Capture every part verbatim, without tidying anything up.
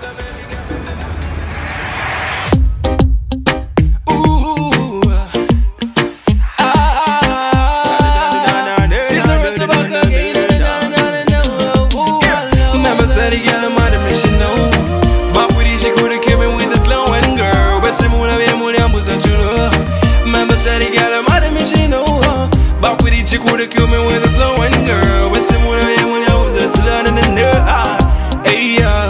She coulda killed me with a slow and girl. When she moved away, when I was a learn in the nerve. Hey, yeah.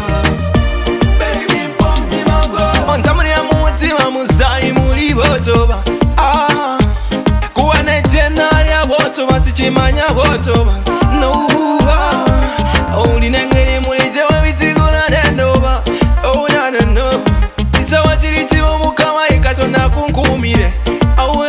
Baby, pumpkin, my girl. On time of the month, I'm a sign, Muri Botoba. Ah, go on a general, Botoba, Sichimania, Botoba. No, only Nangani Murija, everything gonna hand over. Oh, no, no, no. So what did it do? Mukama, Katona, Kunkumire. Oh,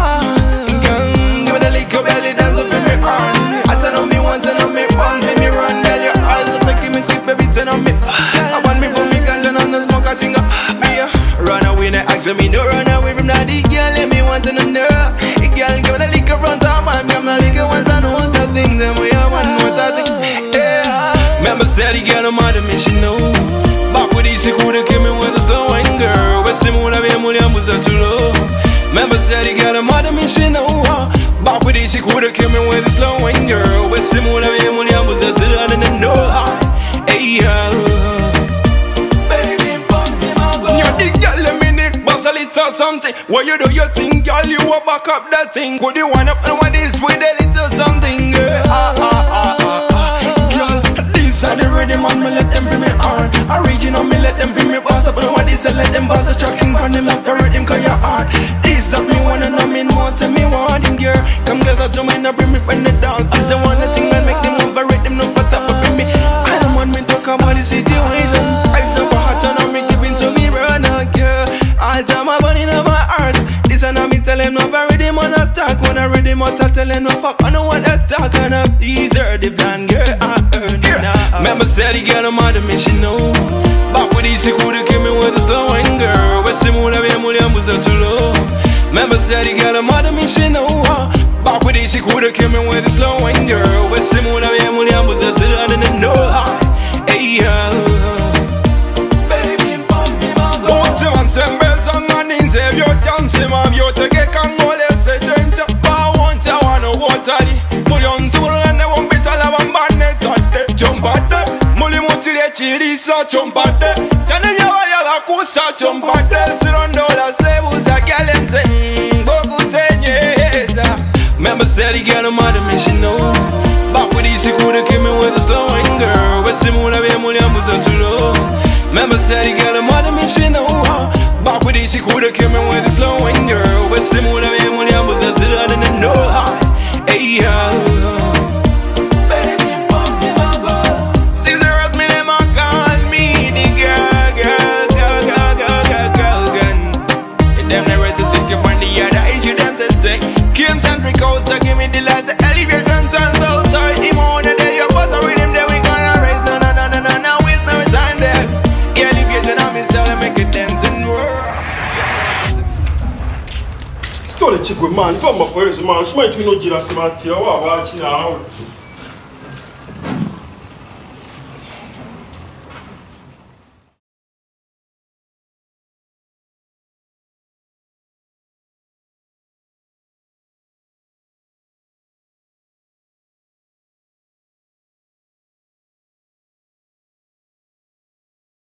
ask me no run away from that girl, let me want to know. The girl give me the liquor front of my I'm not liquor once I know what I think. Then we have one more thing. Yeah. Remember said the girl I'm mad at me, she know. Back with these coulda came in with a slow wine girl. West Simona be mulliam was a too low. Remember said the girl I'm mad at me, she know. Back with these coulda came in with a slow wine girl. West Simona be mulliam was a too low. And then no. Hey yeah. Something what you do, you think, girl, you will back up that thing. Could you wind up and what is with a little something, girl? Ah, ah, ah, ah, ah. Girl, these are the rhythm and me let them bring me on. Original, me let them bring me boss up. And what is it, let them boss a tracking on them, not the rhythm, cause you're hard. This that me wanna know, me more, say me wanting, girl. Come gather to me, now bring me when the dance. This the one that thing that make them overrate them, no but up bring me. I don't want me talk about the situation. I don't want hot and I'm giving to me, run out, girl. I tell my body in my heart. This and I me tell him no very them on a talk. When I read him out, I tell him no fuck. I know what that's talking up. These are the plan, girl. I earn it now. Remember said he got a mad at me, she know. Back with these, he coulda came in with a slow wine girl. West Simona be mulliam was a too low. Remember said he got a mad at me, she know. Back with these, he coulda came in with a slow wine girl. West Simona be mulliam was a too low. And then no. Hey yeah. Baby, pumpkin, my girl. Save your chance, man. You take a Congo, let's say, danger. I want you, I want to water it. Put on two and they won't be tall of a man. Jump at them. Muli mutile chili, so jump at them. Tell them you are a kusa, jump at them. Sit on dollar, say, who's a gal and say, Bogu ten years. Remember, said he got a mother, me, she know. Back with these, he coulda came in with a slow wine girl. West Simona be mulliam was a too low. Remember, said he got a mother, me, she know. Back with this, she coulda came in with a slow wine girl. West Simona be mulliam was a too low. And then no. Hey yeah. Baby, pumpkin, my girl. Caesar asked me, them a call me the girl, girl, girl, girl, girl, girl, girl, girl. If them never say sick, you find the other age, you dance and sick. Kim Centric Coast, so give me the light to elevate and turn so sorry. Him on the day, you bust a rhythm, then we gonna raise. No, no, no, no, no, no, waste no time there. Elevate and I'm still make it dance and work. Stole chick with man, come up with man, she might be no jealous about you, or watching her.